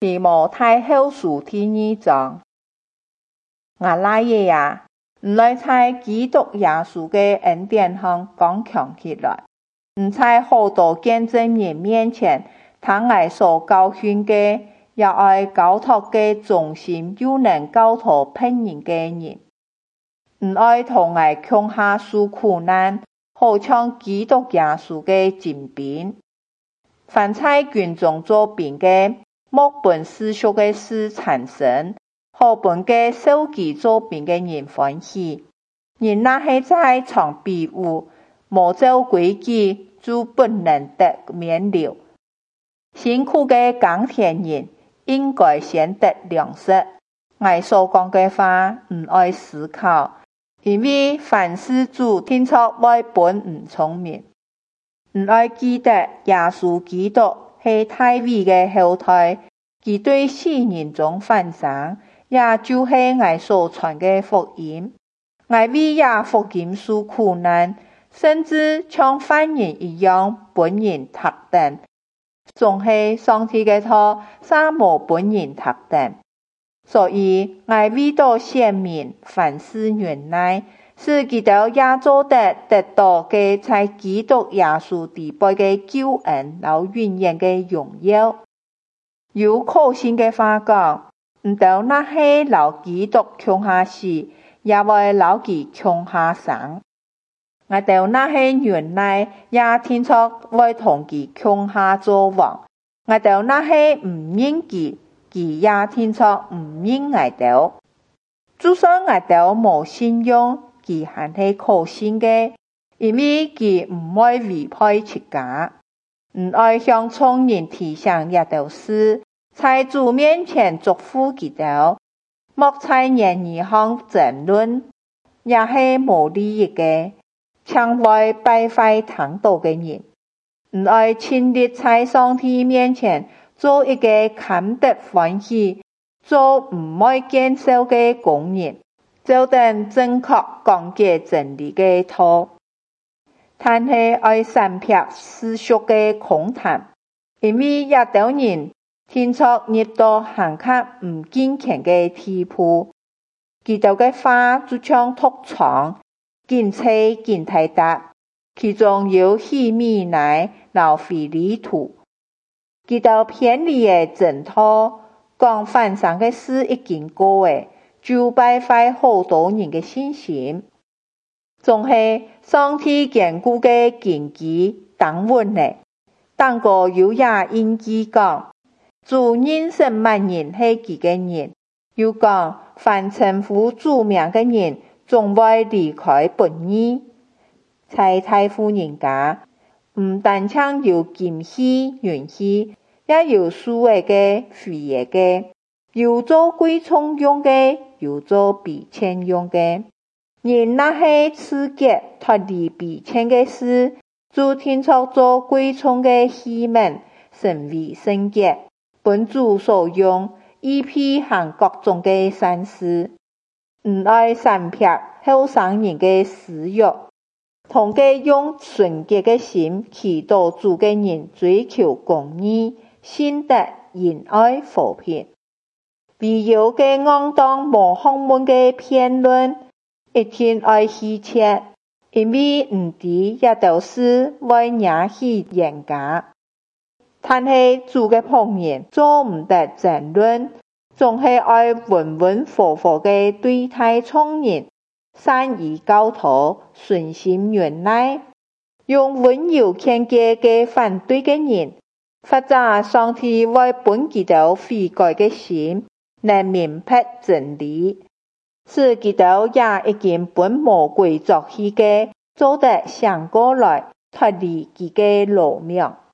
提摩太後書第2章。我拉爺啊，唔來在基督耶穌嘅恩典上剛強起來，唔在好多見證人面前，他愛所教訓嘅，也愛交託嘅忠心又能教導別人嘅人，唔愛同愛強下受苦難，好像基督耶穌嘅精兵。凡在軍中做兵嘅，莫本世俗嘅事產生，好本嘅受其做兵嘅人歡喜。人那係在藏比武，無照規矩，就不能得免了。辛苦嘅耕田人，應該先得糧食。我所講嘅話，唔愛思考，因為凡事主聽出來本唔聰明。唔愛記得耶穌基督係大衛嘅後代，佢對死人中返生，也就是我所傳嘅福音。我為也福音受苦難，甚至像犯人一樣本人特等，總係上帝嘅道，啥無本人特等。所以我為到顯明凡事忍耐，使基督也做得到嘅在基督耶穌底背嘅救恩，留永遠嘅榮耀。有可信嘅話講，唔到那些留基督強下死，也會留其強下生。我到那些忍耐，也聽出會同其強下做王。我到那些唔認佢也聽出唔認我到。就算我到無信用，佢還係可信嘅，因為佢唔會違背自家，唔愛向眾人提倡一道事，在主面前祝福佢到，莫在言語上爭論，也係無利益嘅，常會敗壞堂道嘅人，唔愛親力在上帝面前做一個堪得歡喜，做唔愛見笑嘅工人，就等正確講解真理嘅道。但係愛散撇世俗嘅空談，因為一到人聽出入到行卡唔堅強嘅地步，基督嘅話就像毒瘡，見切見太大，其中有希米乃、老腓利圖。基督偏離嘅正道，講返生嘅事已經過嘅，就敗壞好多人嘅信心。總係上帝堅固嘅根基當穩嘅，當個有也應記講，主認識萬人係佢嘅人，又講凡稱呼主名嘅人，總會離開本義。在大戶人家，唔單唱有金戲、銀戲，也有數位嘅、飛嘢嘅，有做貴重用嘅，有做比錢用嘅。人那係刺激脫離比錢嘅事，就聽出做貴重嘅器皿，成為聖潔，本主所用，以披行各種嘅善事，唔愛散撇後生人嘅私欲，同嘅用純潔嘅心祈禱主嘅人追求公義、信德、仁愛、和平。必有嘅骯當無學問嘅辯論，一定愛希切，因為唔知一道事會惹起冤家。但係主嘅僕人做唔得爭論，總係愛溫溫和和嘅對待眾人，善於教導，順心忍耐，用溫柔勸誡嘅反對嘅人，或者上帝會本基督悔改嘅心，能明白真理。使基督也已經本魔鬼作戲嘅，做得想過來，脫離佢嘅羅命。